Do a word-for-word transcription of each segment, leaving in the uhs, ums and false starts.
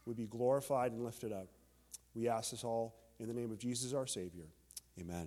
would be glorified and lifted up. We ask this all in the name of Jesus, our Savior. Amen.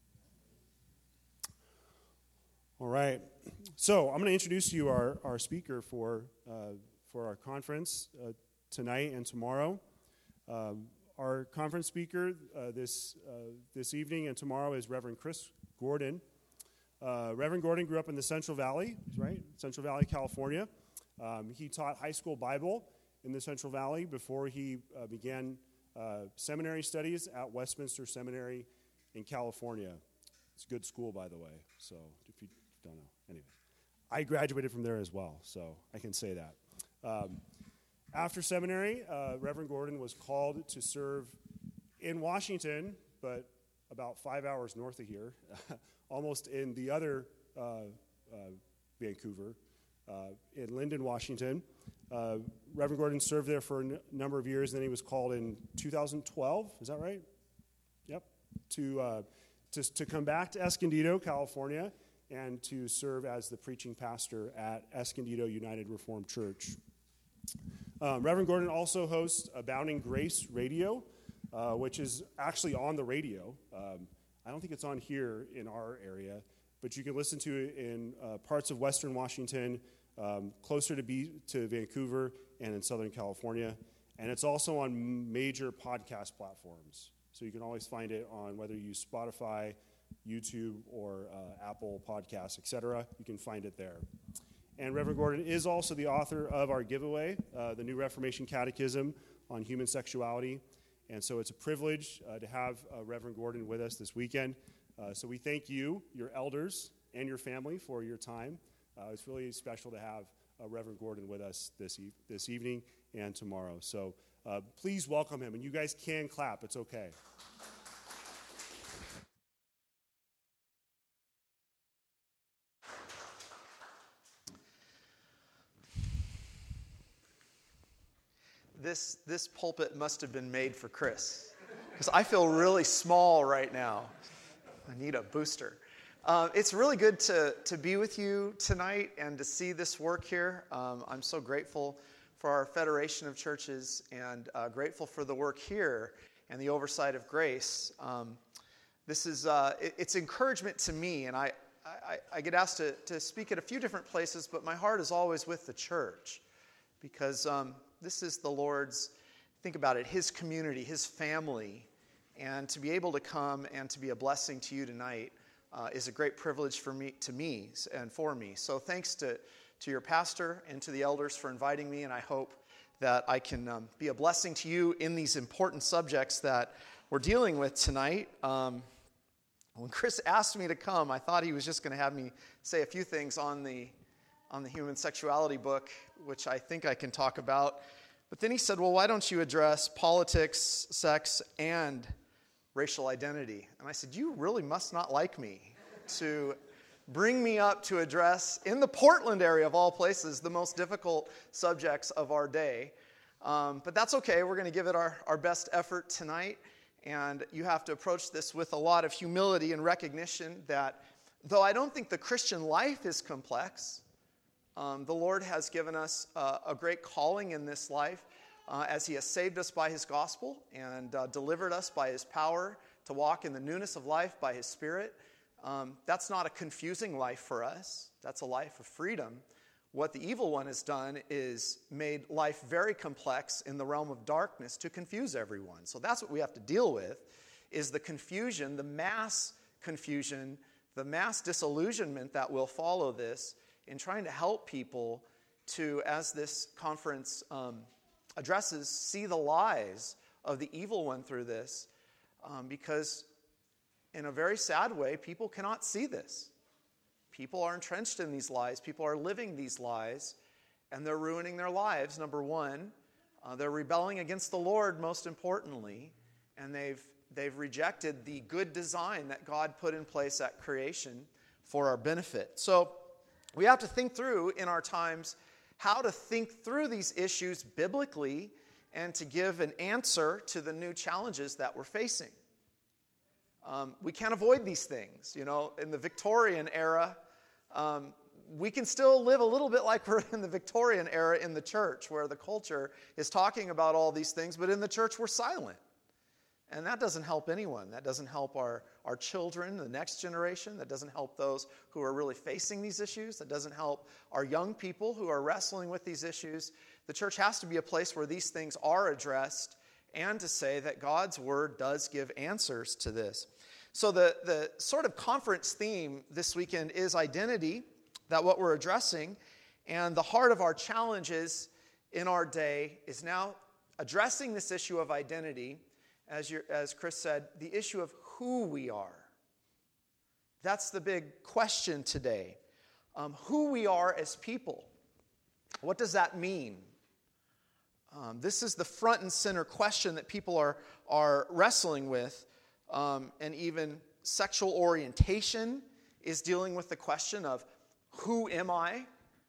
All right. So I'm going to introduce to you our, our speaker for, uh, for our conference uh, tonight and tomorrow. Um, our conference speaker uh, this, uh, this evening and tomorrow is Reverend Chris Gordon. Uh, Reverend Gordon grew up in the Central Valley, right? Central Valley, California. Um, he taught high school Bible in the Central Valley before he uh, began uh, seminary studies at Westminster Seminary in California. It's a good school, by the way, so if you don't know. Anyway, I graduated from there as well, so I can say that. Um, after seminary, uh, Reverend Gordon was called to serve in Washington, but about five hours north of here, almost in the other uh, uh, Vancouver, uh, in Linden, Washington. Uh, Reverend Gordon served there for a n- number of years, and then he was called in two thousand twelve, is that right? Yep, to, uh, to, to come back to Escondido, California, and to serve as the preaching pastor at Escondido United Reformed Church. Um, Reverend Gordon also hosts Abounding Grace Radio, uh, which is actually on the radio. Um, I don't think it's on here in our area, but you can listen to it in uh, parts of Western Washington, um, closer to, be, to Vancouver, and in Southern California. And it's also on major podcast platforms. So you can always find it on whether you use Spotify, YouTube, or uh, Apple Podcasts, et cetera. You can find it there. And Reverend Gordon is also the author of our giveaway, uh, the New Reformation Catechism on Human Sexuality. And so it's a privilege uh, to have uh, Reverend Gordon with us this weekend. Uh, so we thank you, your elders, and your family for your time. Uh, it's really special to have uh, Reverend Gordon with us this e- this evening and tomorrow. So uh, please welcome him. And you guys can clap. It's okay. This this pulpit must have been made for Chris, because I feel really small right now. I need a booster. Uh, it's really good to, to be with you tonight and to see this work here. Um, I'm so grateful for our Federation of Churches and uh, grateful for the work here and the oversight of Grace. Um, this is uh, it, it's encouragement to me, and I, I, I get asked to, to speak at a few different places, but my heart is always with the church, because um, this is the Lord's, think about it, His community, His family, and to be able to come and to be a blessing to you tonight uh, is a great privilege for me, to me, and for me. So thanks to, to your pastor and to the elders for inviting me, and I hope that I can um, be a blessing to you in these important subjects that we're dealing with tonight. Um, when Chris asked me to come, I thought he was just going to have me say a few things on the on the human sexuality book, which I think I can talk about. But then he said, well, why don't you address politics, sex, and racial identity? And I said, you really must not like me to bring me up to address, in the Portland area of all places, the most difficult subjects of our day. Um, but that's okay. We're going to give it our, our best effort tonight. And you have to approach this with a lot of humility and recognition that, though I don't think the Christian life is complex, Um, the Lord has given us uh, a great calling in this life uh, as He has saved us by His gospel and uh, delivered us by His power to walk in the newness of life by His Spirit. Um, that's not a confusing life for us. That's a life of freedom. What the evil one has done is made life very complex in the realm of darkness to confuse everyone. So that's what we have to deal with, is the confusion, the mass confusion, the mass disillusionment that will follow this, in trying to help people to, as this conference um, addresses, see the lies of the evil one through this, um, because in a very sad way, people cannot see this. People are entrenched in these lies. People are living these lies, and they're ruining their lives, number one. Uh, they're rebelling against the Lord, most importantly, and they've, they've rejected the good design that God put in place at creation for our benefit. So, we have to think through in our times how to think through these issues biblically and to give an answer to the new challenges that we're facing. Um, we can't avoid these things. You know, in the Victorian era, um, we can still live a little bit like we're in the Victorian era in the church, where the culture is talking about all these things, but in the church we're silent. And that doesn't help anyone. That doesn't help our, our children, the next generation. That doesn't help those who are really facing these issues. That doesn't help our young people who are wrestling with these issues. The church has to be a place where these things are addressed, and to say that God's word does give answers to this. So the, the sort of conference theme this weekend is identity, that what we're addressing. And the heart of our challenges in our day is now addressing this issue of identity. As, you, as Chris said, the issue of who we are. That's the big question today. Um, who we are as people. What does that mean? Um, this is the front and center question that people are, are wrestling with. Um, and even sexual orientation is dealing with the question of who am I?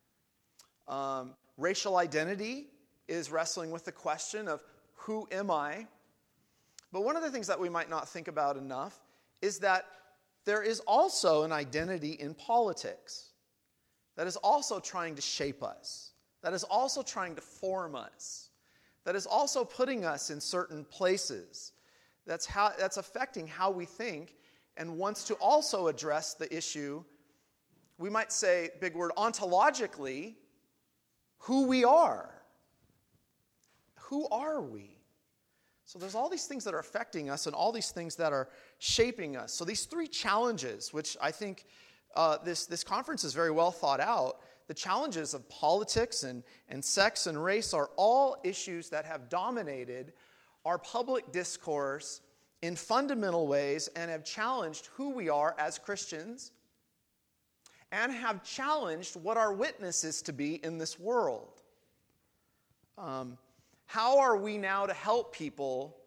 Um, racial identity is wrestling with the question of who am I? But one of the things that we might not think about enough is that there is also an identity in politics that is also trying to shape us, that is also trying to form us, that is also putting us in certain places, that's how that's affecting how we think, and wants to also address the issue, we might say, big word, ontologically, who we are. Who are we? So there's all these things that are affecting us and all these things that are shaping us. So these three challenges, which I think uh, this, this conference is very well thought out, the challenges of politics and, and sex and race are all issues that have dominated our public discourse in fundamental ways and have challenged who we are as Christians and have challenged what our witness is to be in this world. Um, How are we now to help people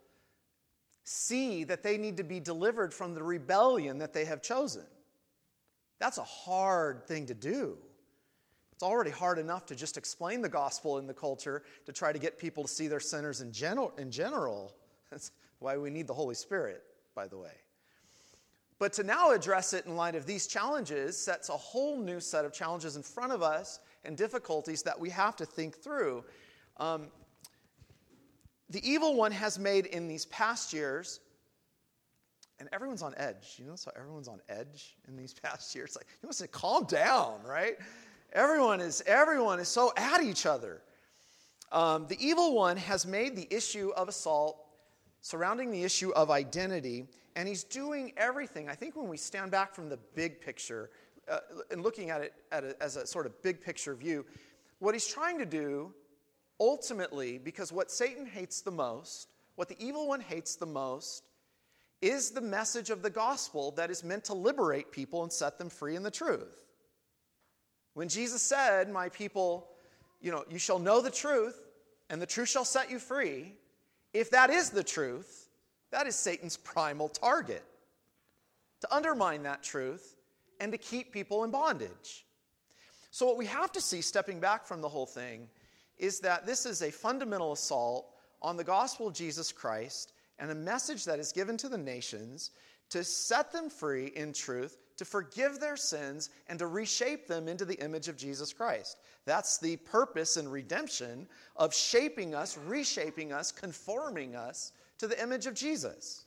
see that they need to be delivered from the rebellion that they have chosen? That's a hard thing to do. It's already hard enough to just explain the gospel in the culture to try to get people to see their sinners in general. In general. That's why we need the Holy Spirit, by the way. But to now address it in light of these challenges sets a whole new set of challenges in front of us and difficulties that we have to think through. Um, The evil one has made in these past years, and everyone's on edge. You notice how everyone's on edge in these past years? Like, you must say, calm down, right? Everyone is, everyone is so at each other. Um, the evil one has made the issue of assault surrounding the issue of identity, and he's doing everything. I think when we stand back from the big picture uh, and looking at it at a, as a sort of big picture view, what he's trying to do ultimately, because what Satan hates the most, what the evil one hates the most, is the message of the gospel that is meant to liberate people and set them free in the truth. When Jesus said, my people, you know, you shall know the truth, and the truth shall set you free, if that is the truth, that is Satan's primal target. To undermine that truth and to keep people in bondage. So what we have to see, stepping back from the whole thing, is that this is a fundamental assault on the gospel of Jesus Christ and a message that is given to the nations to set them free in truth, to forgive their sins, and to reshape them into the image of Jesus Christ. That's the purpose and redemption of shaping us, reshaping us, conforming us to the image of Jesus.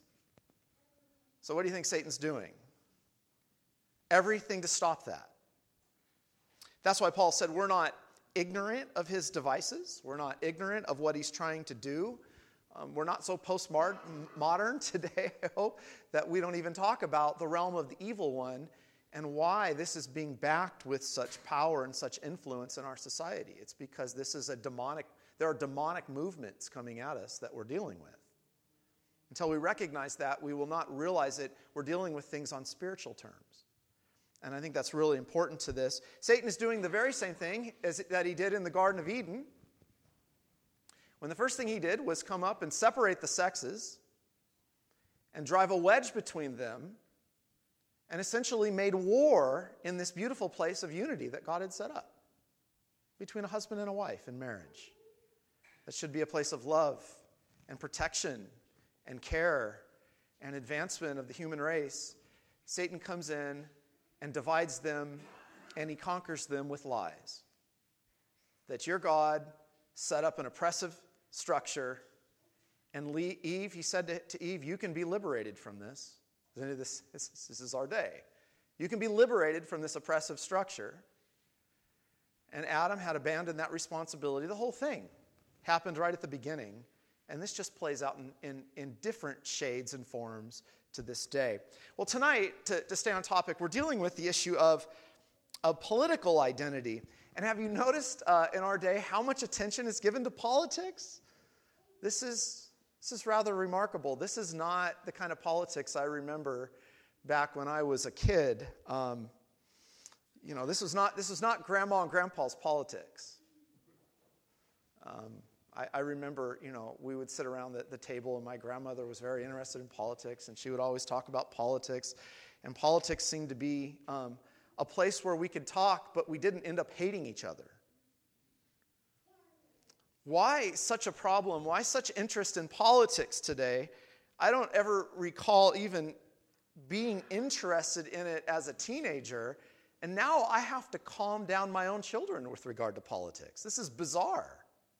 So what do you think Satan's doing? Everything to stop that. That's why Paul said we're not ignorant of his devices. We're not ignorant of what he's trying to do. Um, we're not so postmodern today, I hope, that we don't even talk about the realm of the evil one and why this is being backed with such power and such influence in our society. It's because this is a demonic, there are demonic movements coming at us that we're dealing with. Until we recognize that, we will not realize that we're dealing with things on spiritual terms. And I think that's really important to this. Satan is doing the very same thing as that he did in the Garden of Eden. When the first thing he did was come up and separate the sexes and drive a wedge between them and essentially made war in this beautiful place of unity that God had set up between a husband and a wife in marriage. That should be a place of love and protection and care and advancement of the human race. Satan comes in and divides them and he conquers them with lies. That your God set up an oppressive structure, and Eve, he said to, to Eve, you can be liberated from this. This, this. This is our day. You can be liberated from this oppressive structure. And Adam had abandoned that responsibility. The whole thing happened right at the beginning. And this just plays out in, in, in different shades and forms to this day. Well, tonight, to, to stay on topic, we're dealing with the issue of, of political identity. And have you noticed uh, in our day how much attention is given to politics? This is, this is rather remarkable. This is not the kind of politics I remember back when I was a kid. Um, you know, this was not, this was not Grandma and Grandpa's politics. Um, I, I remember, you know, we would sit around the, the table, and my grandmother was very interested in politics, and she would always talk about politics. And politics seemed to be um, a place where we could talk, but we didn't end up hating each other. Why such a problem? Why such interest in politics today? I don't ever recall even being interested in it as a teenager, and now I have to calm down my own children with regard to politics. This is bizarre.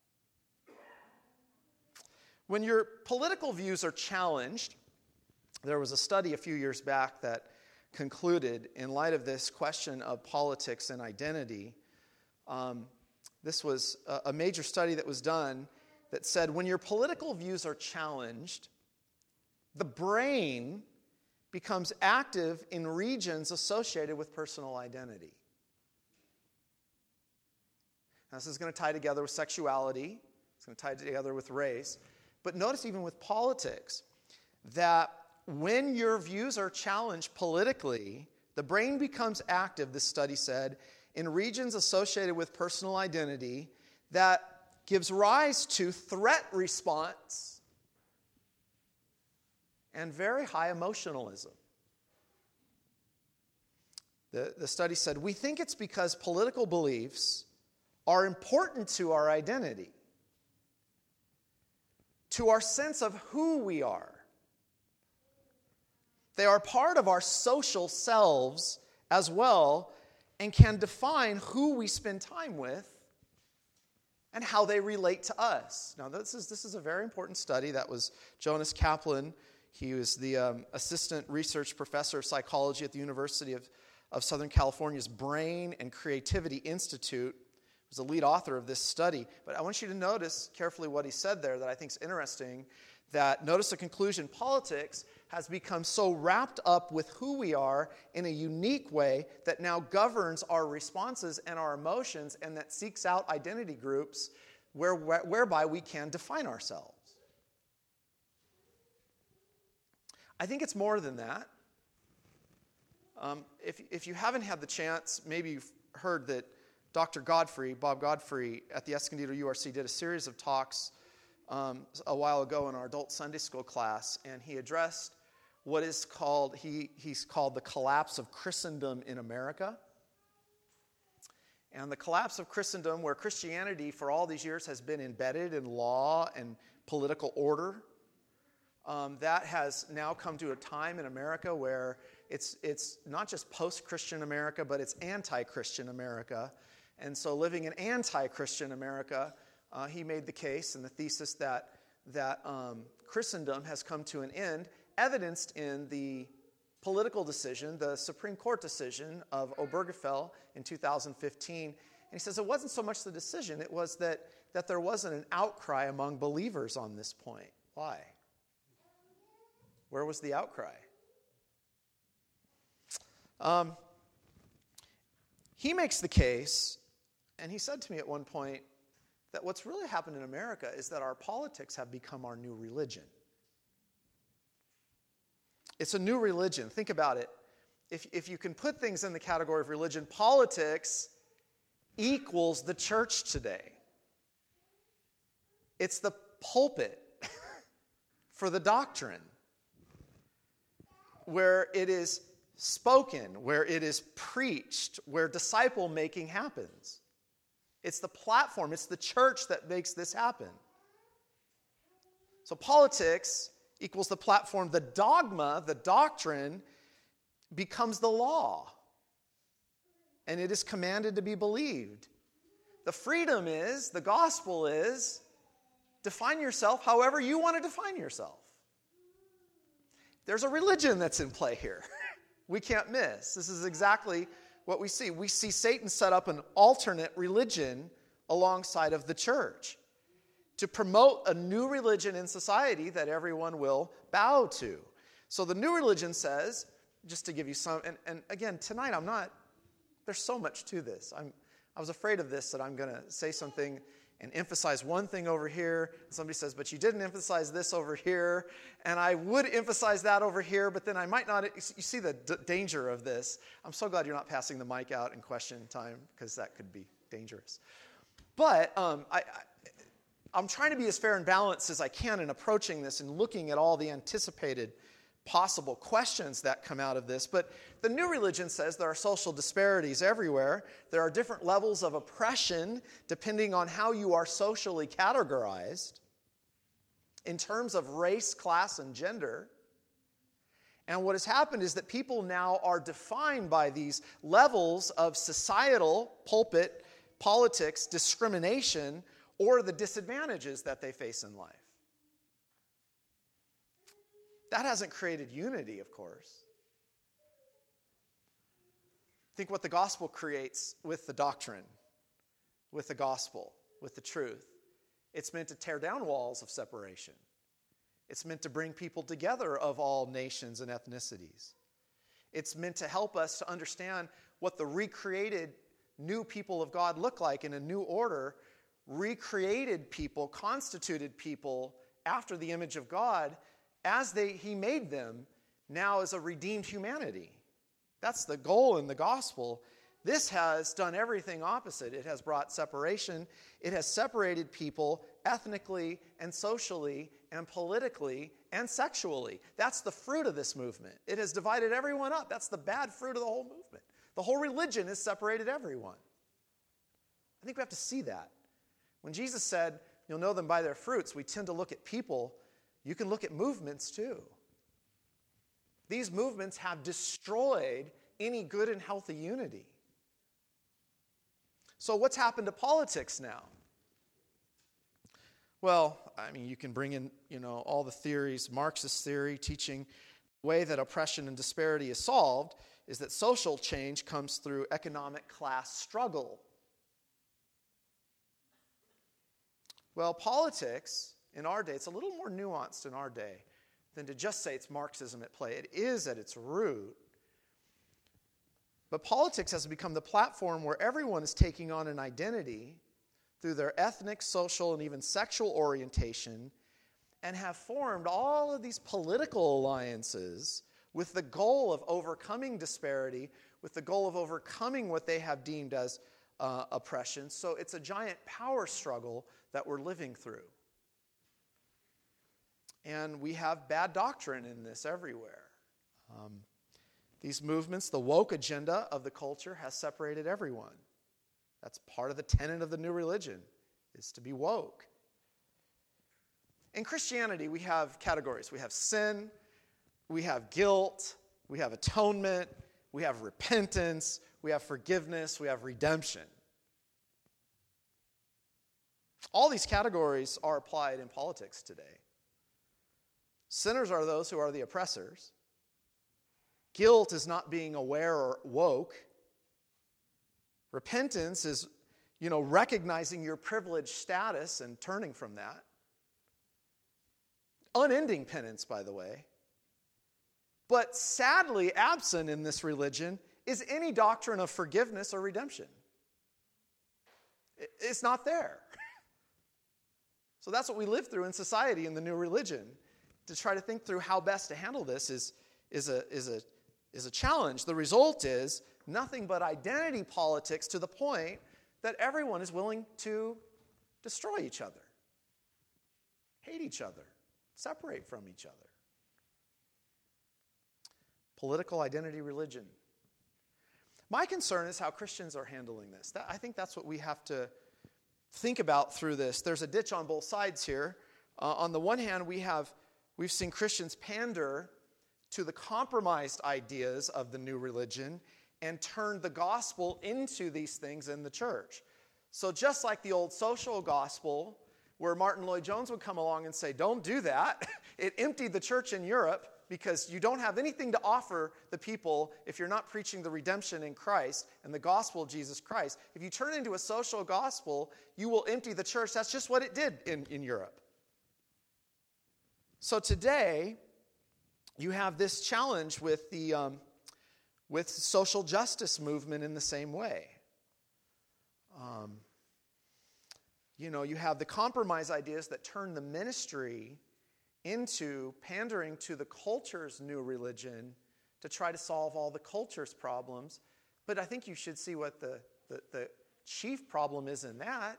When your political views are challenged, there was a study a few years back that concluded, in light of this question of politics and identity, um, this was a, a major study that was done that said when your political views are challenged, the brain becomes active in regions associated with personal identity. Now, this is going to tie together with sexuality. It's going to tie together with race. But notice even with politics that when your views are challenged politically, the brain becomes active, this study said, in regions associated with personal identity that gives rise to threat response and very high emotionalism. The, the study said, we think it's because political beliefs are important to our identity, to our sense of who we are. They are part of our social selves as well and can define who we spend time with and how they relate to us. Now, this is, this is a very important study. That was Jonas Kaplan. He was the um, assistant research professor of psychology at the University of, of Southern California's Brain and Creativity Institute. Was the lead author of this study. But I want you to notice carefully what he said there that I think is interesting, that notice the conclusion, politics has become so wrapped up with who we are in a unique way that now governs our responses and our emotions, and that seeks out identity groups where, where, whereby we can define ourselves. I think it's more than that. Um, if, if you haven't had the chance, maybe you've heard that Doctor Godfrey, Bob Godfrey, at the Escondido U R C did a series of talks um, a while ago in our adult Sunday school class, and he addressed what is called, he, he's called the collapse of Christendom in America. And the collapse of Christendom, where Christianity for all these years has been embedded in law and political order, um, that has now come to a time in America where it's, it's not just post-Christian America, but it's anti-Christian America. And so living in anti-Christian America, uh, he made the case and the thesis that, that um, Christendom has come to an end, evidenced in the political decision, the Supreme Court decision of Obergefell in two thousand fifteen. And he says it wasn't so much the decision, it was that, that there wasn't an outcry among believers on this point. Why? Where was the outcry? Um, he makes the case, and he said to me at one point, that what's really happened in America is that our politics have become our new religion. It's a new religion. Think about it. If, if you can put things in the category of religion, politics equals the church today. It's the pulpit for the doctrine, where it is spoken, where it is preached, where disciple making happens. It's the platform, it's the church that makes this happen. So politics equals the platform. The dogma, the doctrine, becomes the law. and it is commanded to be believed. The freedom is, the gospel is, define yourself however you want to define yourself. There's a religion that's in play here. We can't miss. This is exactly what we see. We see Satan set up an alternate religion alongside of the church to promote a new religion in society that everyone will bow to. So the new religion says, just to give you some, and, and again, tonight I'm not, there's so much to this. I'm, I was afraid of this, that I'm going to say something and emphasize one thing over here. Somebody says, but you didn't emphasize this over here. And I would emphasize that over here, but then I might not. You see the d- danger of this. I'm so glad you're not passing the mic out in question time, because that could be dangerous. But um, I, I, I'm trying to be as fair and balanced as I can in approaching this and looking at all the anticipated possible questions that come out of this. But the new religion says there are social disparities everywhere. There are different levels of oppression depending on how you are socially categorized in terms of race, class, and gender. And what has happened is that people now are defined by these levels of societal, pulpit, politics, discrimination, or the disadvantages that they face in life. That hasn't created unity, of course. Think what the gospel creates with the doctrine, with the gospel, with the truth. It's meant to tear down walls of separation. It's meant to bring people together of all nations and ethnicities. It's meant to help us to understand what the recreated new people of God look like in a new order, recreated people, constituted people after the image of God, as they, he made them, now as a redeemed humanity. That's the goal in the gospel. This has done everything opposite. It has brought separation. It has separated people ethnically and socially and politically and sexually. That's the fruit of this movement. It has divided everyone up. That's the bad fruit of the whole movement. The whole religion has separated everyone. I think we have to see that. When Jesus said, you'll know them by their fruits, we tend to look at people. You can look at movements too. These movements have destroyed any good and healthy unity. So what's happened to politics now? Well, I mean, you can bring in, you know, all the theories, Marxist theory, teaching the way that oppression and disparity is solved is that social change comes through economic class struggle. Well, politics in our day, it's a little more nuanced in our day than to just say it's Marxism at play. It is at its root. But politics has become the platform where everyone is taking on an identity through their ethnic, social, and even sexual orientation, and have formed all of these political alliances with the goal of overcoming disparity, with the goal of overcoming what they have deemed as uh, oppression. So it's a giant power struggle that we're living through. And we have bad doctrine in this everywhere. Um, these movements, the woke agenda of the culture has separated everyone. That's part of the tenet of the new religion, is to be woke. In Christianity, we have categories. We have sin, we have guilt, we have atonement, we have repentance, we have forgiveness, we have redemption. All these categories are applied in politics today. Sinners are those who are the oppressors. Guilt is not being aware or woke. Repentance is, you know, recognizing your privileged status and turning from that. Unending penance, by the way. But sadly, absent in this religion is any doctrine of forgiveness or redemption. It's not there. So that's what we live through in society in the new religion. To try to think through how best to handle this is, is, a, is, a, is a challenge. The result is nothing but identity politics to the point that everyone is willing to destroy each other, hate each other, separate from each other. Political identity religion. My concern is how Christians are handling this. That, I think that's what we have to think about through this. There's a ditch on both sides here. Uh, on the one hand, we have we've seen Christians pander to the compromised ideas of the new religion and turned the gospel into these things in the church. So just like the old social gospel, where Martin Lloyd-Jones would come along and say, don't do that, it emptied the church in Europe because you don't have anything to offer the people if you're not preaching the redemption in Christ and the gospel of Jesus Christ. If you turn into a social gospel, you will empty the church. That's just what it did in, in Europe. So today, you have this challenge with the um, with social justice movement in the same way. Um, you know, you have the compromise ideas that turn the ministry into pandering to the culture's new religion to try to solve all the culture's problems. But I think you should see what the, the, the chief problem is in that,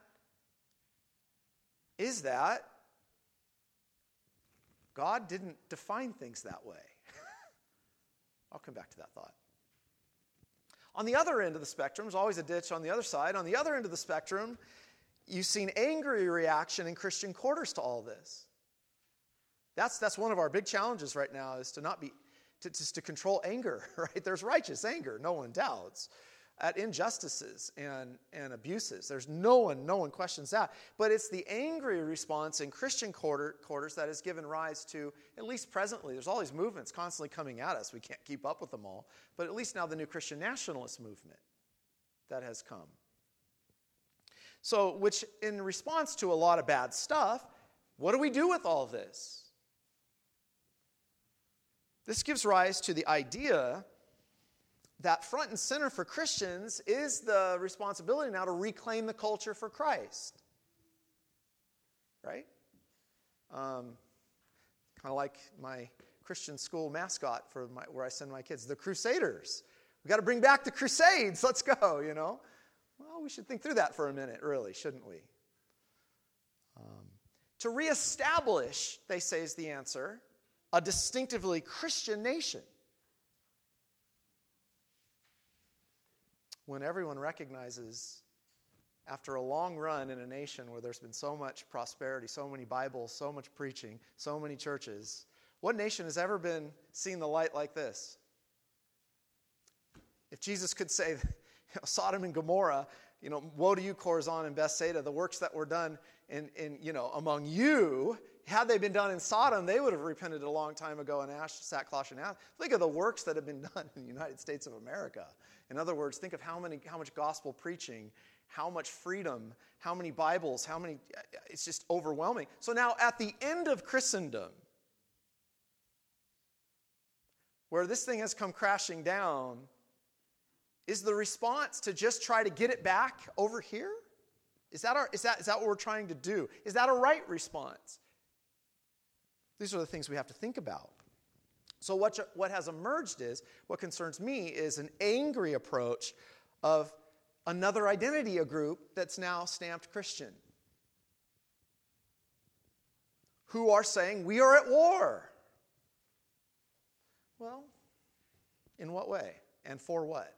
is that God didn't define things that way. I'll come back to that thought. On the other end of the spectrum, there's always a ditch on the other side. On the other end of the spectrum, you've seen angry reaction in Christian quarters to all this. That's, that's one of our big challenges right now, is to not be, to, just to control anger, right? There's righteous anger, no one doubts, at injustices and, and abuses. There's no one, no one questions that. But it's the angry response in Christian quarter, quarters that has given rise to, at least presently, there's all these movements constantly coming at us. We can't keep up with them all. But at least now the new Christian nationalist movement that has come. So, which in response to a lot of bad stuff, what do we do with all this? This gives rise to the idea that front and center for Christians is the responsibility now to reclaim the culture for Christ. Right? Um, kind of like my Christian school mascot for my, where I send my kids, the Crusaders. We've got to bring back the Crusades. Let's go, you know. Well, we should think through that for a minute, really, shouldn't we? Um, to reestablish, they say, is the answer, a distinctively Christian nation. When everyone recognizes, after a long run in a nation where there's been so much prosperity, so many Bibles, so much preaching, so many churches, what nation has ever been seen the light like this? If Jesus could say, you know, Sodom and Gomorrah, you know, woe to you, Chorazin and Bethsaida, the works that were done in, in, you know, among you, had they been done in Sodom, they would have repented a long time ago in ash, sackcloth, and ashes. Think of the works that have been done in the United States of America. In other words, think of how many, how much gospel preaching, how much freedom, how many Bibles, how many, it's just overwhelming. So now at the end of Christendom, where this thing has come crashing down, is the response to just try to get it back over here? Is that, our, is that, is that what we're trying to do? Is that a right response? These are the things we have to think about. So what, what has emerged is, what concerns me is an angry approach of another identity a group that's now stamped Christian, who are saying, we are at war. Well, in what way and for what?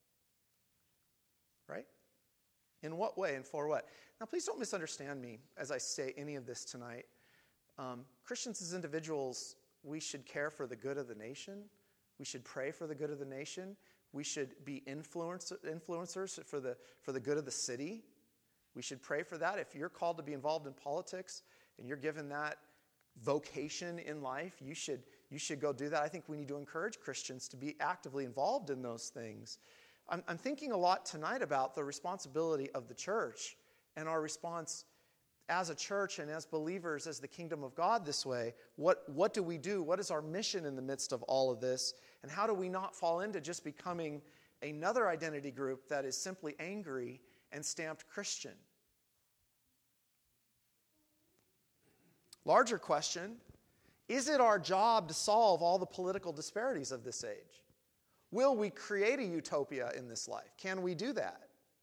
Right? In what way and for what? Now, please don't misunderstand me as I say any of this tonight. Um, Christians as individuals, we should care for the good of the nation. We should pray for the good of the nation. We should be influence, influencers for the, for the good of the city. We should pray for that. If you're called to be involved in politics and you're given that vocation in life, you should, you should go do that. I think we need to encourage Christians to be actively involved in those things. I'm, I'm thinking a lot tonight about the responsibility of the church and our response as a church and as believers, as the kingdom of God this way. What, what do we do? What is our mission in the midst of all of this? And how do we not fall into just becoming another identity group that is simply angry and stamped Christian? Larger question, is it our job to solve all the political disparities of this age? Will we create a utopia in this life? Can we do that?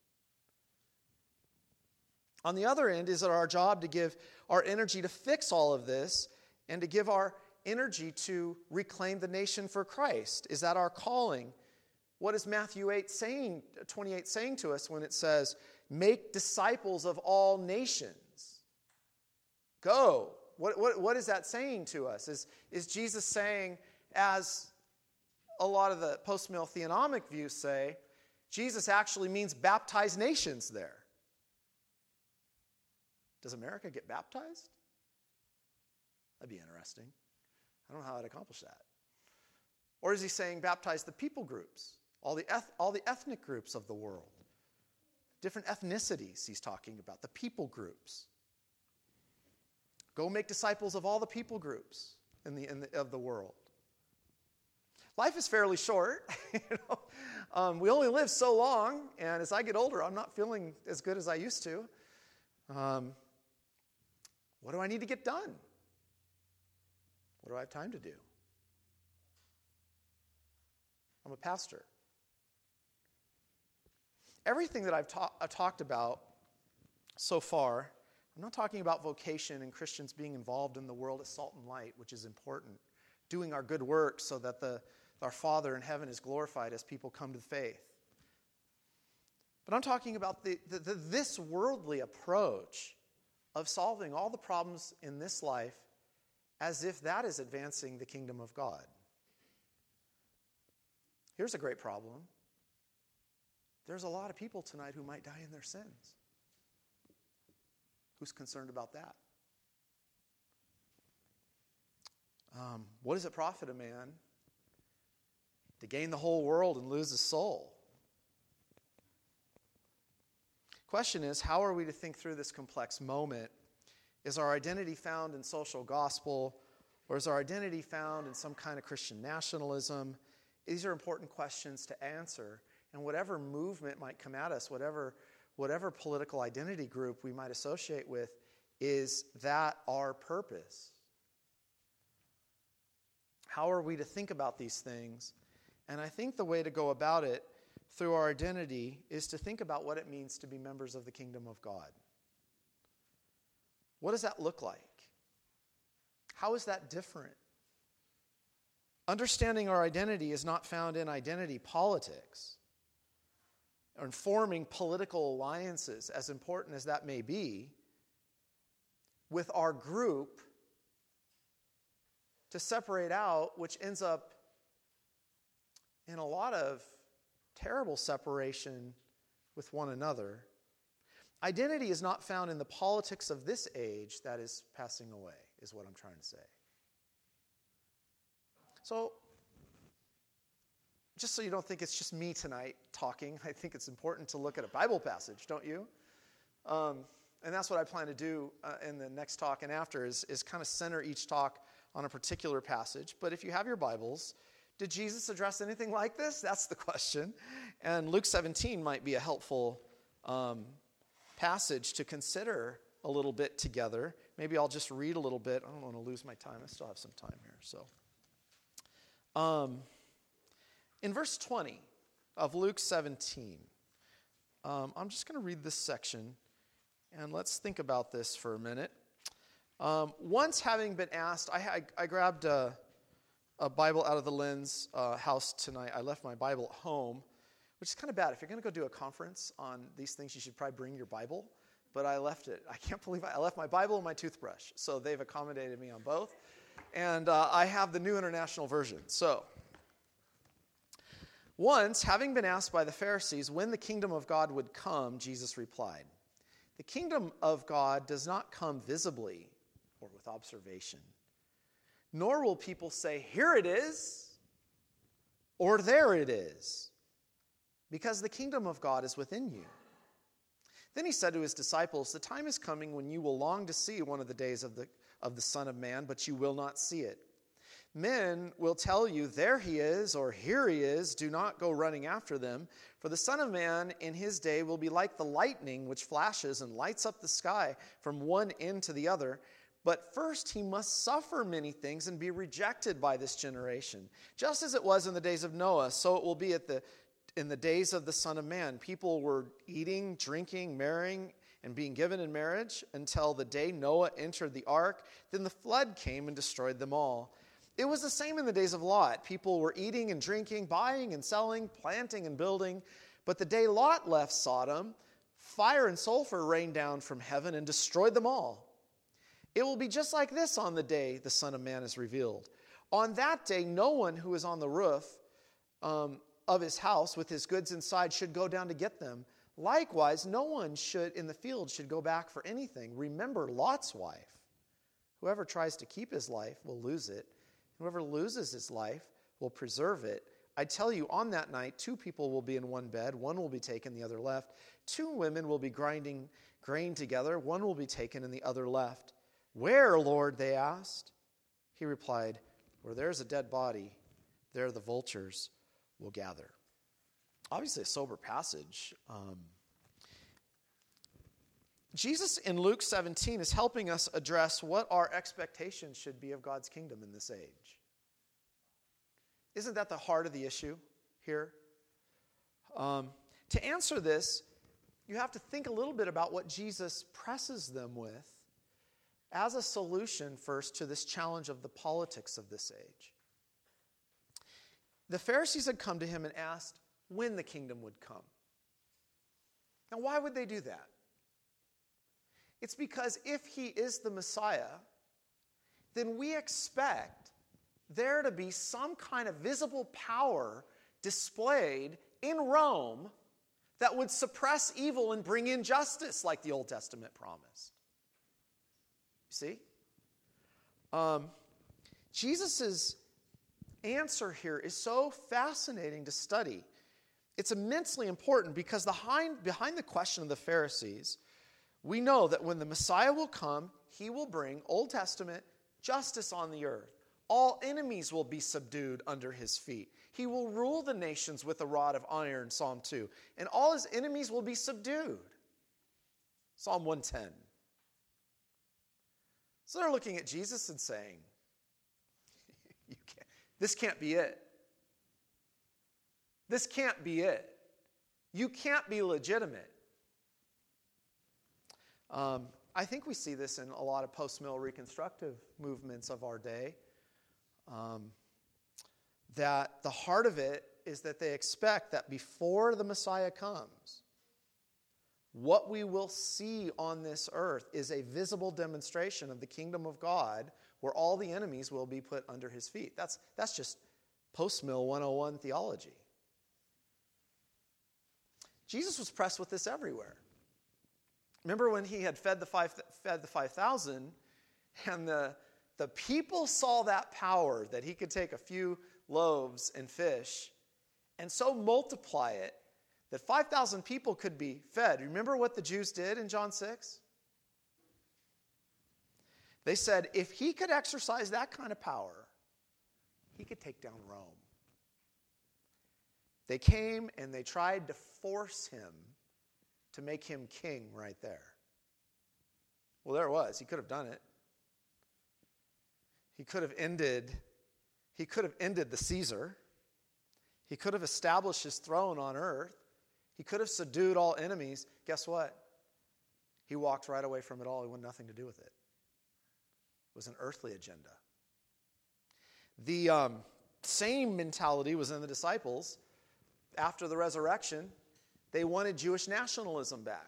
On the other end, is it our job to give our energy to fix all of this and to give our energy to reclaim the nation for Christ? Is that our calling? What is Matthew eight saying, twenty-eight saying to us when it says, make disciples of all nations? Go. What, what, what is that saying to us? Is, is Jesus saying, as a lot of the post-mill theonomic views say Jesus actually means baptized nations there. Does America get baptized? That'd be interesting. I don't know how I'd accomplish that. Or is he saying baptize the people groups, all the, eth- all the ethnic groups of the world? Different ethnicities he's talking about, the people groups. Go make disciples of all the people groups in the, in the, of the world. Life is fairly short. you know? um, we only live so long, and as I get older, I'm not feeling as good as I used to. Um, what do I need to get done? What do I have time to do? I'm a pastor. Everything that I've, ta- I've talked about so far, I'm not talking about vocation and Christians being involved in the world as salt and light, which is important, doing our good work so that the, our Father in heaven is glorified as people come to faith. But I'm talking about the, the, the, this worldly approach of solving all the problems in this life as if that is advancing the kingdom of God. Here's a great problem. There's a lot of people tonight who might die in their sins. Who's concerned about that? Um, what does it profit a man to gain the whole world and lose his soul? Question is, how are we to think through this complex moment? Is our identity found in social gospel, or is our identity found in some kind of Christian nationalism? These are important questions to answer. And whatever movement might come at us, whatever, whatever political identity group we might associate with, is that our purpose? How are we to think about these things? And I think the way to go about it through our identity is to think about what it means to be members of the kingdom of God. What does that look like? How is that different? Understanding our identity is not found in identity politics or in forming political alliances, as important as that may be, with our group to separate out, which ends up in a lot of terrible separation with one another. Identity is not found in the politics of this age that is passing away, is what I'm trying to say. So, just so you don't think it's just me tonight talking, I think it's important to look at a Bible passage, don't you? Um, and that's what I plan to do uh, in the next talk and after, is, is kind of center each talk on a particular passage. But if you have your Bibles, did Jesus address anything like this? That's the question. And Luke seventeen might be a helpful um, passage to consider a little bit together. Maybe I'll just read a little bit. I don't want to lose my time. I still have some time here. So, um, in verse twenty of Luke seventeen, um, I'm just going to read this section, and let's think about this for a minute. Um, once having been asked, I, I, I grabbed a, a Bible out of the Lynn's uh, house tonight. I left my Bible at home, which is kind of bad. If you're going to go do a conference on these things, you should probably bring your Bible. But I left it. I can't believe I, I left my Bible and my toothbrush. So they've accommodated me on both. And uh, I have the New International Version. So, once, having been asked by the Pharisees when the kingdom of God would come, Jesus replied, "The kingdom of God does not come visibly or with observation, nor will people say, 'Here it is,' or 'There it is,' because the kingdom of God is within you." Then he said to his disciples, "The time is coming when you will long to see one of the days of the, of the Son of Man, but you will not see it. Men will tell you, 'There he is,' or 'Here he is.' Do not go running after them. For the Son of Man in his day will be like the lightning which flashes and lights up the sky from one end to the other. But first he must suffer many things and be rejected by this generation. Just as it was in the days of Noah, so it will be at the in the days of the Son of Man. People were eating, drinking, marrying, and being given in marriage until the day Noah entered the ark. Then the flood came and destroyed them all. It was the same in the days of Lot. People were eating and drinking, buying and selling, planting and building. But the day Lot left Sodom, fire and sulfur rained down from heaven and destroyed them all. It will be just like this on the day the Son of Man is revealed. On that day, no one who is on the roof um, of his house with his goods inside should go down to get them. Likewise, no one should in the field should go back for anything. Remember Lot's wife. Whoever tries to keep his life will lose it. Whoever loses his life will preserve it. I tell you, on that night, two people will be in one bed. One will be taken, the other left. Two women will be grinding grain together. One will be taken and the other left. Where, Lord, they asked. He replied, where there's a dead body, there the vultures will gather. Obviously a sober passage. Um, Jesus in Luke seventeen is helping us address what our expectations should be of God's kingdom in this age. Isn't that the heart of the issue here? Um, to answer this, you have to think a little bit about what Jesus presses them with as a solution first to this challenge of the politics of this age. The Pharisees had come to him and asked when the kingdom would come. Now, why would they do that? It's because if he is the Messiah, then we expect there to be some kind of visible power displayed in Rome that would suppress evil and bring in justice like the Old Testament promised. You see? Um, Jesus' answer here is so fascinating to study. It's immensely important because behind, behind the question of the Pharisees, we know that when the Messiah will come, he will bring Old Testament justice on the earth. All enemies will be subdued under his feet. He will rule the nations with a rod of iron, Psalm two. And all his enemies will be subdued, Psalm one ten. So they're looking at Jesus and saying, you can't, this can't be it. This can't be it. You can't be legitimate. Um, I think we see this in a lot of post-mill reconstructive movements of our day. Um, that the heart of it is that they expect that before the Messiah comes, what we will see on this earth is a visible demonstration of the kingdom of God where all the enemies will be put under his feet. That's, that's just post-mill one oh one theology. Jesus was pressed with this everywhere. Remember when he had fed the five, fed the five thousand and the The people saw that power, that he could take a few loaves and fish and so multiply it that five thousand people could be fed. Remember what the Jews did in John six? They said, if he could exercise that kind of power, he could take down Rome. They came and they tried to force him to make him king right there. Well, there it was. He could have done it. He could have ended, he could have ended the Caesar. He could have established his throne on earth. He could have subdued all enemies. Guess what? He walked right away from it all. He wanted nothing to do with it. It was an earthly agenda. The um, same mentality was in the disciples after the resurrection. They wanted Jewish nationalism back.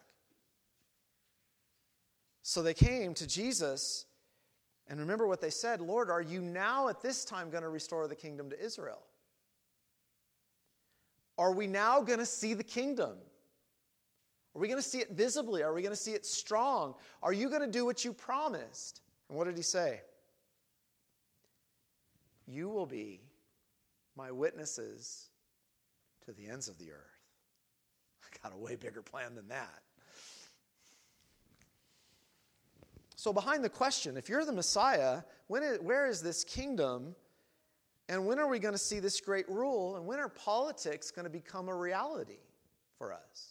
So they came to Jesus. And remember what they said, Lord, are you now at this time going to restore the kingdom to Israel? Are we now going to see the kingdom? Are we going to see it visibly? Are we going to see it strong? Are you going to do what you promised? And what did he say? You will be my witnesses to the ends of the earth. I got a way bigger plan than that. So behind the question, if you're the Messiah, when is, where is this kingdom? And when are we going to see this great rule? And when are politics going to become a reality for us?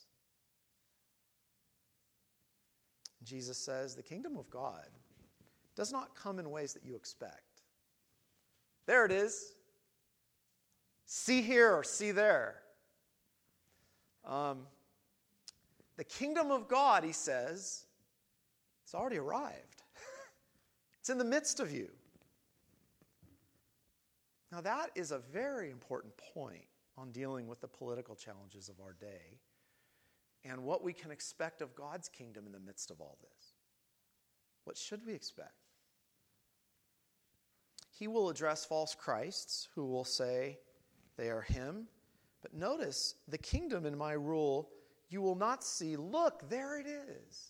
Jesus says, the kingdom of God does not come in ways that you expect. There it is. See here or see there. Um, the kingdom of God, he says, it's already arrived. It's in the midst of you. Now that is a very important point on dealing with the political challenges of our day and what we can expect of God's kingdom in the midst of all this. What should we expect? He will address false Christs who will say they are him But notice, the kingdom in my rule, you will not see. Look, there it is.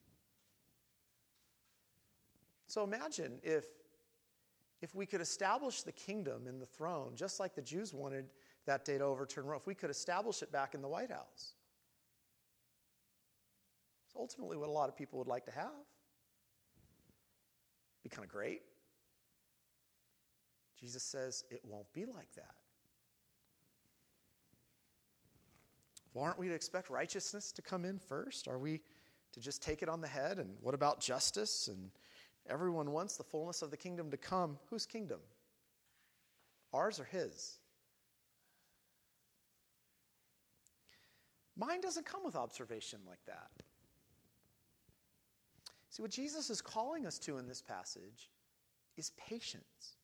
So imagine if, if we could establish the kingdom in the throne, just like the Jews wanted that day to overturn Rome, if we could establish it back in the White House. It's ultimately what a lot of people would like to have. Be kind of great. Jesus says it won't be like that. Well, aren't we to expect righteousness to come in first? Are we to just take it on the head? And what about justice? And everyone wants the fullness of the kingdom to come. Whose kingdom? Ours or his? Mine doesn't come with observation like that. See, what Jesus is calling us to in this passage is patience.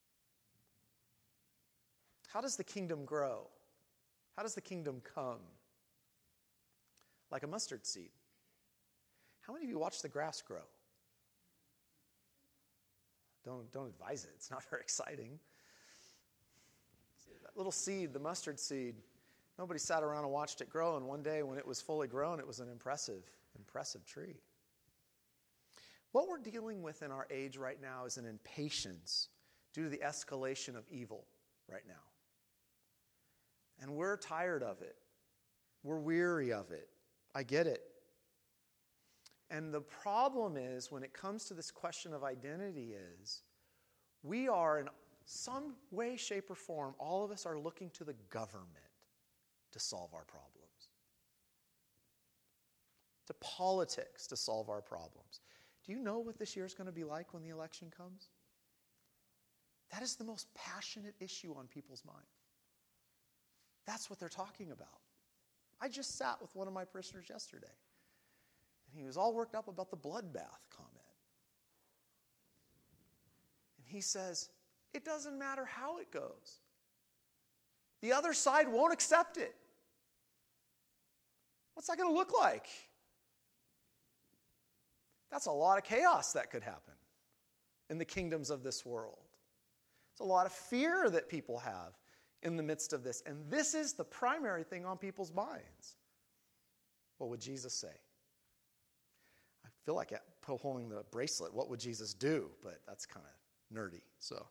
How does the kingdom grow? How does the kingdom come? Like a mustard seed. How many of you watch the grass grow? Don't, don't advise it. It's not very exciting. That little seed, the mustard seed, nobody sat around and watched it grow, and one day when it was fully grown, it was an impressive, impressive tree. What we're dealing with in our age right now is an impatience due to the escalation of evil right now. And we're tired of it. We're weary of it. I get it. And the problem is, when it comes to this question of identity, is we are in some way, shape, or form, all of us are looking to the government to solve our problems. To politics to solve our problems. Do you know what this year is going to be like when the election comes? That is the most passionate issue on people's minds. That's what they're talking about. I just sat with one of my parishioners yesterday, and he was all worked up about the bloodbath comment. And he says, it doesn't matter how it goes. The other side won't accept it. What's that going to look like? That's a lot of chaos that could happen in the kingdoms of this world. It's a lot of fear that people have in the midst of this. And this is the primary thing on people's minds. What would Jesus say? I feel like holding the bracelet. What would Jesus do? But that's kind of nerdy. So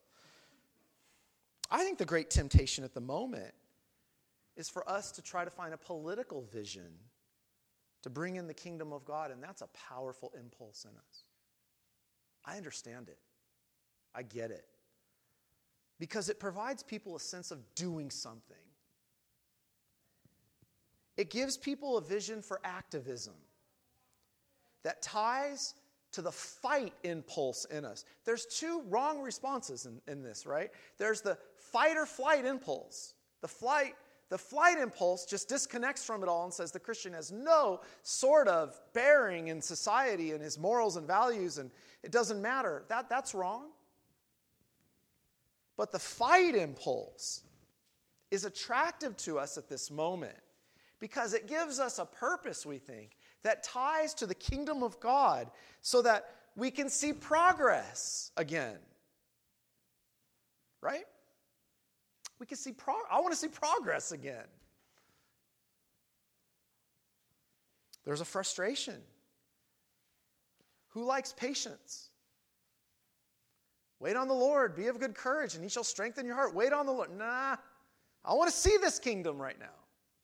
I think the great temptation at the moment is for us to try to find a political vision to bring in the kingdom of God, and that's a powerful impulse in us. I understand it. I get it. Because it provides people a sense of doing something. It gives people a vision for activism that ties to the fight impulse in us. There's two wrong responses in, in this, right? There's the fight or flight impulse. The flight The flight impulse just disconnects from it all and says the Christian has no sort of bearing in society and his morals and values, and it doesn't matter. That, that's wrong. But the fight impulse is attractive to us at this moment because it gives us a purpose, we think, that ties to the kingdom of God so that we can see progress again. Right? We can see pro- I want to see progress again. There's a frustration. Who likes patience? Wait on the Lord. Be of good courage, and he shall strengthen your heart. Wait on the Lord. Nah, I want to see this kingdom right now.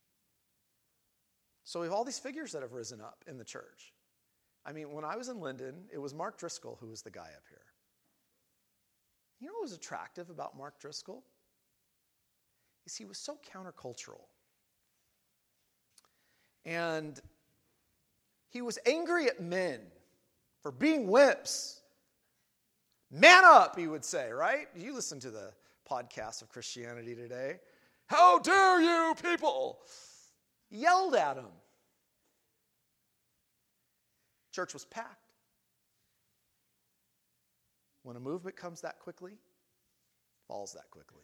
So we have all these figures that have risen up in the church. I mean, when I was in Linden, it was Mark Driscoll who was the guy up here. You know what was attractive about Mark Driscoll? Is he was so countercultural. And he was angry at men for being wimps. Man up, he would say, right? You listen to the podcast of Christianity Today. How dare you people? Yelled at him. Church was packed. When a movement comes that quickly, falls that quickly.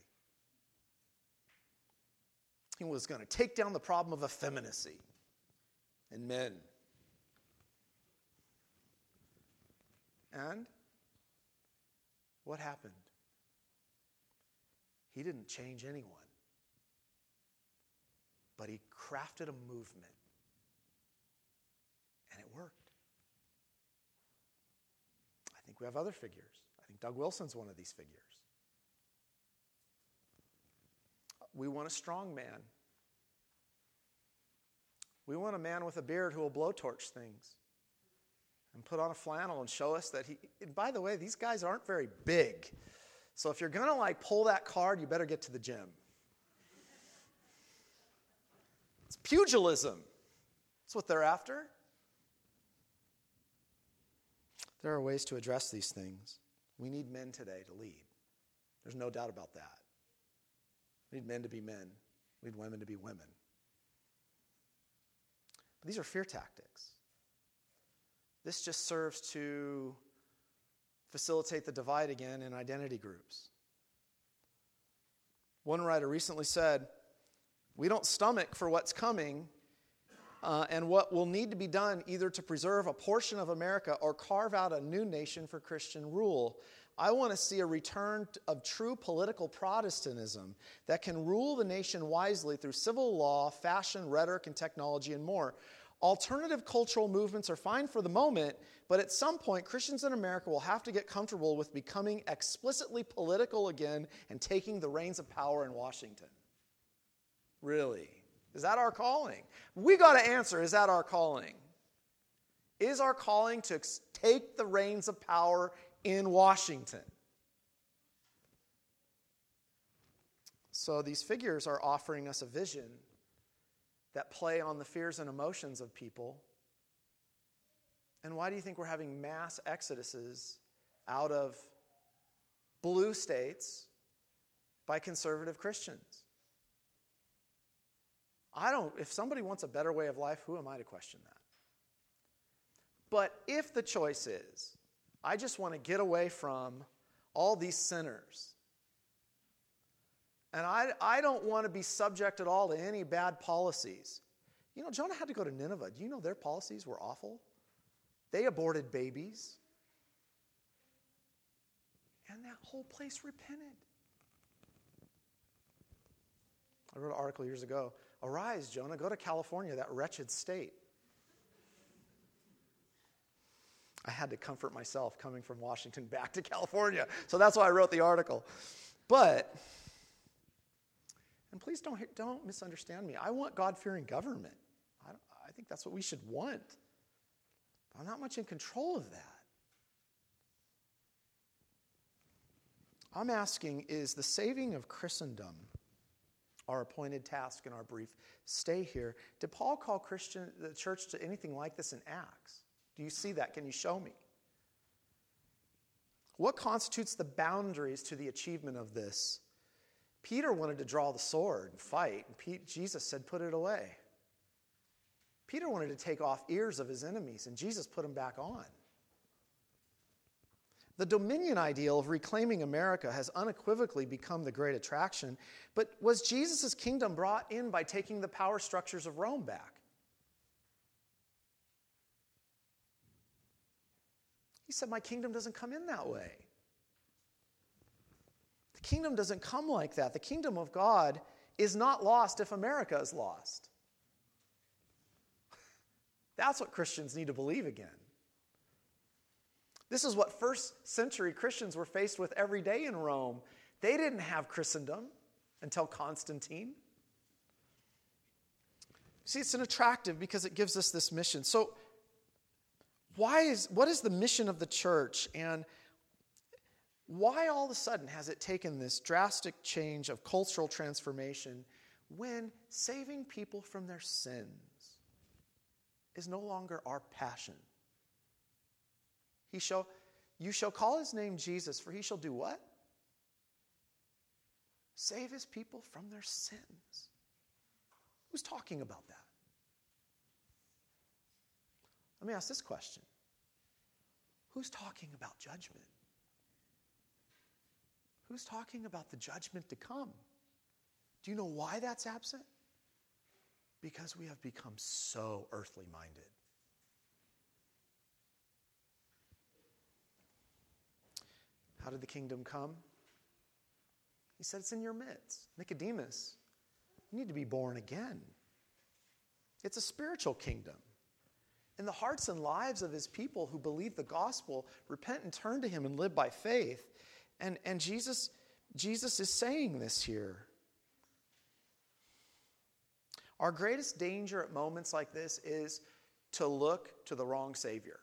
He was going to take down the problem of effeminacy in men. And what happened? He didn't change anyone. but he crafted a movement. And it worked. I think we have other figures. I think Doug Wilson's one of these figures. We want a strong man. We want a man with a beard who will blowtorch things and put on a flannel and show us that he... And by the way, these guys aren't very big. So if you're going to like pull that card, you better get to the gym. It's pugilism. That's what they're after. There are ways to address these things. We need men today to lead. There's no doubt about that. We need men to be men. We need women to be women. But these are fear tactics. This just serves to facilitate the divide again in identity groups. One writer recently said, we don't stomach for what's coming uh, and what will need to be done either to preserve a portion of America or carve out a new nation for Christian rule. I want to see a return of true political Protestantism that can rule the nation wisely through civil law, fashion, rhetoric, and technology, and more. Alternative cultural movements are fine for the moment, but at some point, Christians in America will have to get comfortable with becoming explicitly political again and taking the reins of power in Washington. Really? Is that our calling? We got to answer, is that our calling? Is our calling to take the reins of power in Washington? So these figures are offering us a vision that play on the fears and emotions of people. And why do you think we're having mass exoduses out of blue states by conservative Christians? I don't, if somebody wants a better way of life, who am I to question that? But if the choice is, I just want to get away from all these sinners, and I, I don't want to be subject at all to any bad policies. You know, Jonah had to go to Nineveh. Do you know their policies were awful? They aborted babies. And that whole place repented. I wrote an article years ago. Arise, Jonah, go to California, that wretched state. I had to comfort myself coming from Washington back to California. So that's why I wrote the article. But, and please don't, don't misunderstand me. I want God-fearing government. I, I think that's what we should want. But I'm not much in control of that. I'm asking, is the saving of Christendom our appointed task in our brief stay here? Did Paul call Christian the church to anything like this in Acts? Do you see that? Can you show me? What constitutes the boundaries to the achievement of this? Peter wanted to draw the sword and fight, and Pete, Jesus said, put it away. Peter wanted to take off ears of his enemies, and Jesus put them back on. The dominion ideal of reclaiming America has unequivocally become the great attraction, but was Jesus' kingdom brought in by taking the power structures of Rome back? He said, my kingdom doesn't come in that way. The kingdom doesn't come like that. The kingdom of God is not lost if America is lost. That's what Christians need to believe again. This is what first century Christians were faced with every day in Rome. They didn't have Christendom until Constantine. See, it's an attractive because it gives us this mission. So, why is what is the mission of the church, and why all of a sudden has it taken this drastic change of cultural transformation when saving people from their sins is no longer our passion? He shall, you shall call his name Jesus, for he shall do what? Save his people from their sins. Who's talking about that? Let me ask this question. Who's talking about judgment? Who's talking about the judgment to come? Do you know why that's absent? Because we have become so earthly minded. How did the kingdom come? He said it's in your midst. Nicodemus, you need to be born again. It's a spiritual kingdom. In the hearts and lives of his people who believe the gospel, repent and turn to him and live by faith. And, and Jesus, Jesus is saying this here. Our greatest danger at moments like this is to look to the wrong Savior.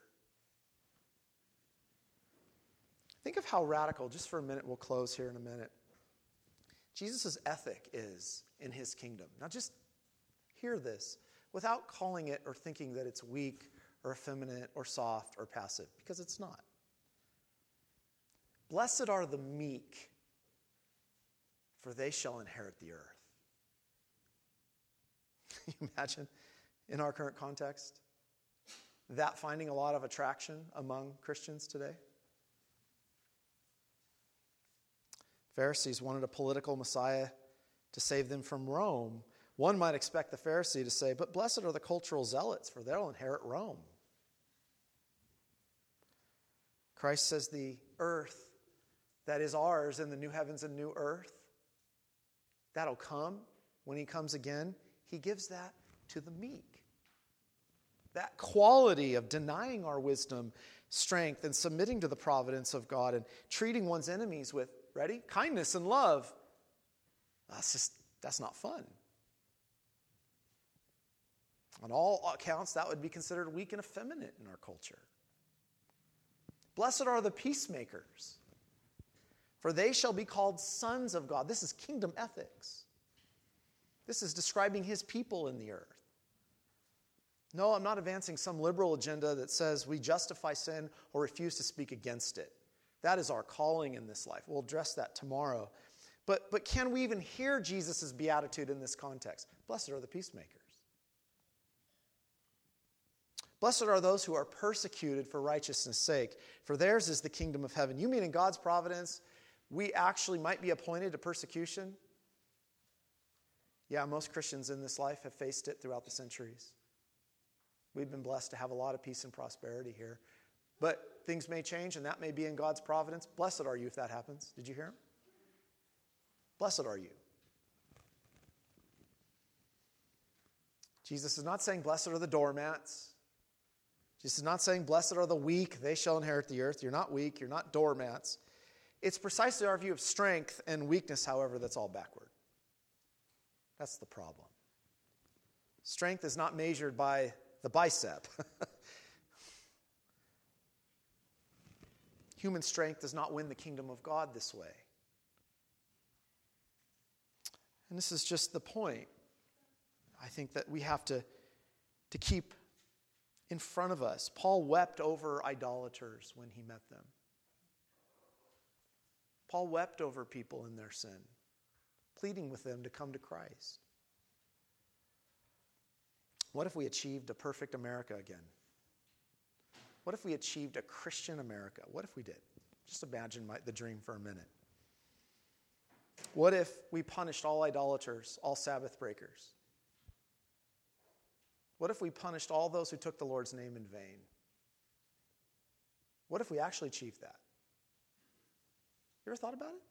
Think of how radical, just for a minute, we'll close here in a minute. Jesus' ethic is in his kingdom. Now just hear this without calling it or thinking that it's weak or effeminate or soft or passive, because it's not. Blessed are the meek, for they shall inherit the earth. Can you imagine, in our current context, that finding a lot of attraction among Christians today? Pharisees wanted a political Messiah to save them from Rome. One might expect the Pharisee to say, but blessed are the cultural zealots, for they'll inherit Rome. Christ says the earth that is ours in the new heavens and new earth, that'll come when he comes again. He gives that to the meek. That quality of denying our wisdom, strength, and submitting to the providence of God and treating one's enemies with, ready? Kindness and love. That's just, that's not fun. On all accounts, that would be considered weak and effeminate in our culture. Blessed are the peacemakers, for they shall be called sons of God. This is kingdom ethics. This is describing his people in the earth. No, I'm not advancing some liberal agenda that says we justify sin or refuse to speak against it. That is our calling in this life. We'll address that tomorrow. But, but can we even hear Jesus' beatitude in this context? Blessed are the peacemakers. Blessed are those who are persecuted for righteousness' sake, for theirs is the kingdom of heaven. You mean in God's providence, we actually might be appointed to persecution? Yeah, most Christians in this life have faced it throughout the centuries. We've been blessed to have a lot of peace and prosperity here. But things may change, and that may be in God's providence. Blessed are you if that happens. Did you hear him? Blessed are you. Jesus is not saying, blessed are the doormats. Jesus is not saying, blessed are the weak, they shall inherit the earth. You're not weak, you're not doormats. It's precisely our view of strength and weakness, however, that's all backward. That's the problem. Strength is not measured by the bicep. Human strength does not win the kingdom of God this way. And this is just the point, I think, that we have to, to keep in front of us. Paul wept over idolaters when he met them. Paul wept over people in their sin, pleading with them to come to Christ. What if we achieved a perfect America again? What if we achieved a Christian America? What if we did? Just imagine my, the dream for a minute. What if we punished all idolaters, all Sabbath breakers? What if we punished all those who took the Lord's name in vain? What if we actually achieved that? You ever thought about it?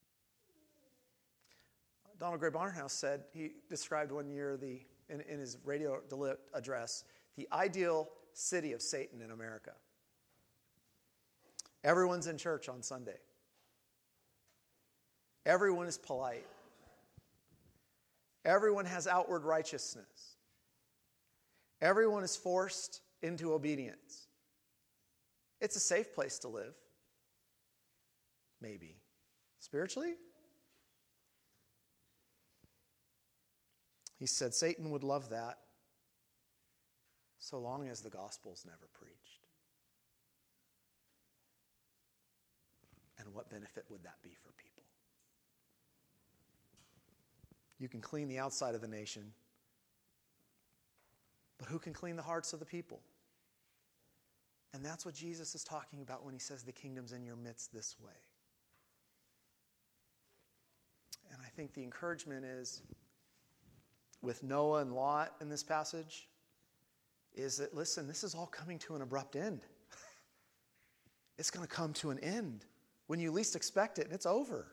Donald Gray Barnhouse said, he described one year the in, in his radio address, the ideal city of Satan in America. Everyone's in church on Sunday. Everyone is polite. Everyone has outward righteousness. Everyone is forced into obedience. It's a safe place to live. Maybe. Spiritually? He said Satan would love that so long as the gospel's never preached. And what benefit would that be for people? You can clean the outside of the nation, but who can clean the hearts of the people? And that's what Jesus is talking about when he says the kingdom's in your midst this way. And I think the encouragement is, with Noah and Lot in this passage, is that, listen, this is all coming to an abrupt end. It's going to come to an end when you least expect it, and it's over.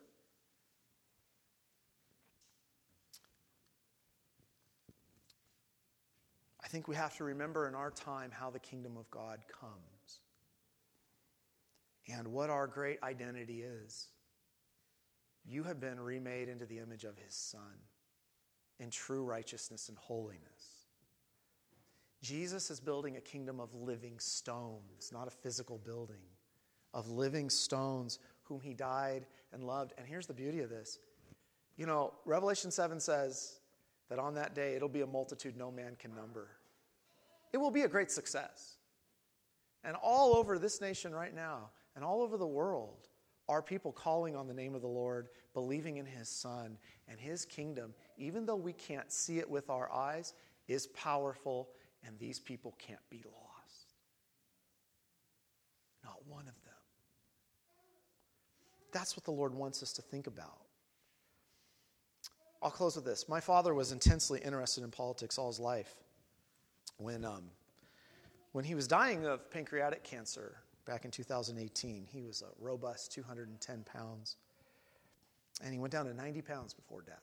I think we have to remember in our time how the kingdom of God comes and what our great identity is. You have been remade into the image of his Son in true righteousness and holiness. Jesus is building a kingdom of living stones, not a physical building, of living stones whom he died and loved. And here's the beauty of this. You know, Revelation seven says that on that day it'll be a multitude no man can number. It will be a great success. And all over this nation right now and all over the world are people calling on the name of the Lord, believing in his Son, and his kingdom, even though we can't see it with our eyes, is powerful, and these people can't be lost. Not one of them. That's what the Lord wants us to think about. I'll close with this. My father was intensely interested in politics all his life. When, um, when he was dying of pancreatic cancer back in two thousand eighteen, he was a robust two hundred ten pounds. And he went down to ninety pounds before death.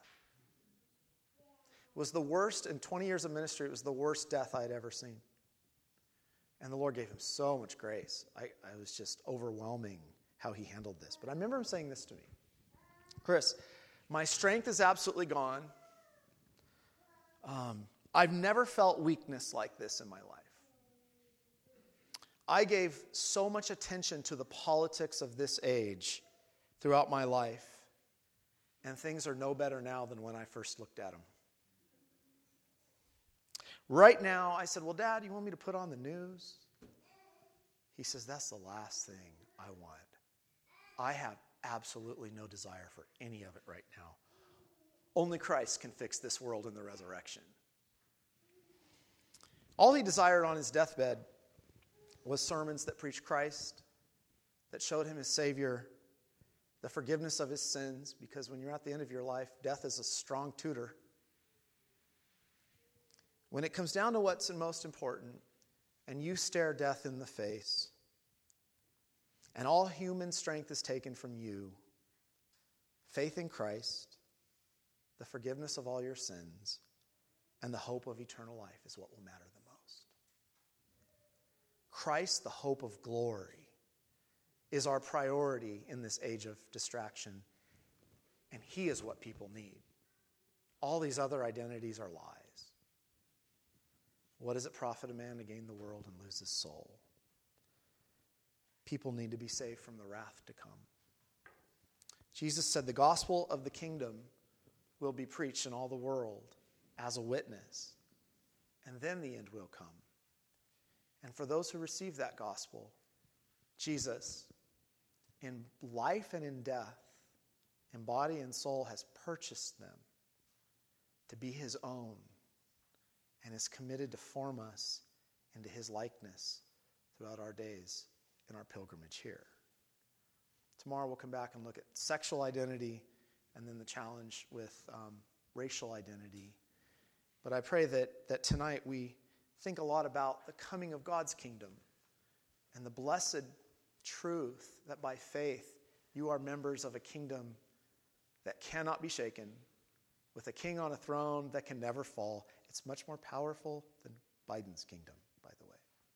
It was the worst, in twenty years of ministry, it was the worst death I had ever seen. And the Lord gave him so much grace. I, I was just overwhelming how he handled this. But I remember him saying this to me. Chris, my strength is absolutely gone. Um, I've never felt weakness like this in my life. I gave so much attention to the politics of this age throughout my life, and things are no better now than when I first looked at them. Right now, I said, well, Dad, you want me to put on the news? He says, that's the last thing I want. I have absolutely no desire for any of it right now. Only Christ can fix this world in the resurrection. All he desired on his deathbed was sermons that preached Christ, that showed him his Savior, the forgiveness of his sins, because when you're at the end of your life, death is a strong tutor. When it comes down to what's most important, and you stare death in the face, and all human strength is taken from you, faith in Christ, the forgiveness of all your sins, and the hope of eternal life is what will matter the most. Christ, the hope of glory, is our priority in this age of distraction, and he is what people need. All these other identities are lies. What does it profit a man to gain the world and lose his soul? People need to be saved from the wrath to come. Jesus said the gospel of the kingdom will be preached in all the world as a witness, and then the end will come. And for those who receive that gospel, Jesus, in life and in death, in body and soul, has purchased them to be his own and is committed to form us into his likeness throughout our days in our pilgrimage here. Tomorrow we'll come back and look at sexual identity and then the challenge with um, racial identity. But I pray that, that tonight we think a lot about the coming of God's kingdom and the blessed truth that by faith you are members of a kingdom that cannot be shaken, with a king on a throne that can never fall. It's much more powerful than Biden's kingdom, by the way.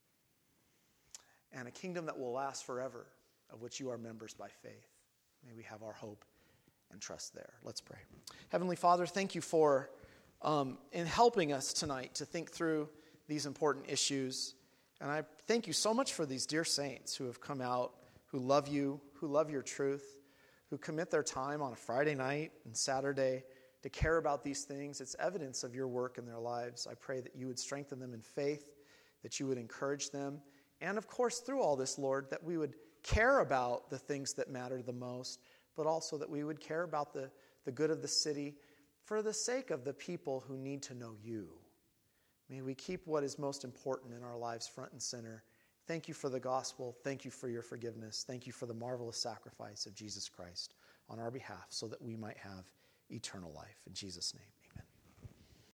And a kingdom that will last forever, of which you are members by faith. May we have our hope and trust there. Let's pray. Heavenly Father, thank you for um, in helping us tonight to think through these important issues. And I thank you so much for these dear saints who have come out, who love you, who love your truth, who commit their time on a Friday night and Saturday to care about these things. It's evidence of your work in their lives. I pray that you would strengthen them in faith, that you would encourage them, and of course, through all this, Lord, that we would care about the things that matter the most, but also that we would care about the, the good of the city for the sake of the people who need to know you. May we keep what is most important in our lives front and center. Thank you for the gospel. Thank you for your forgiveness. Thank you for the marvelous sacrifice of Jesus Christ on our behalf so that we might have eternal life. In Jesus' name.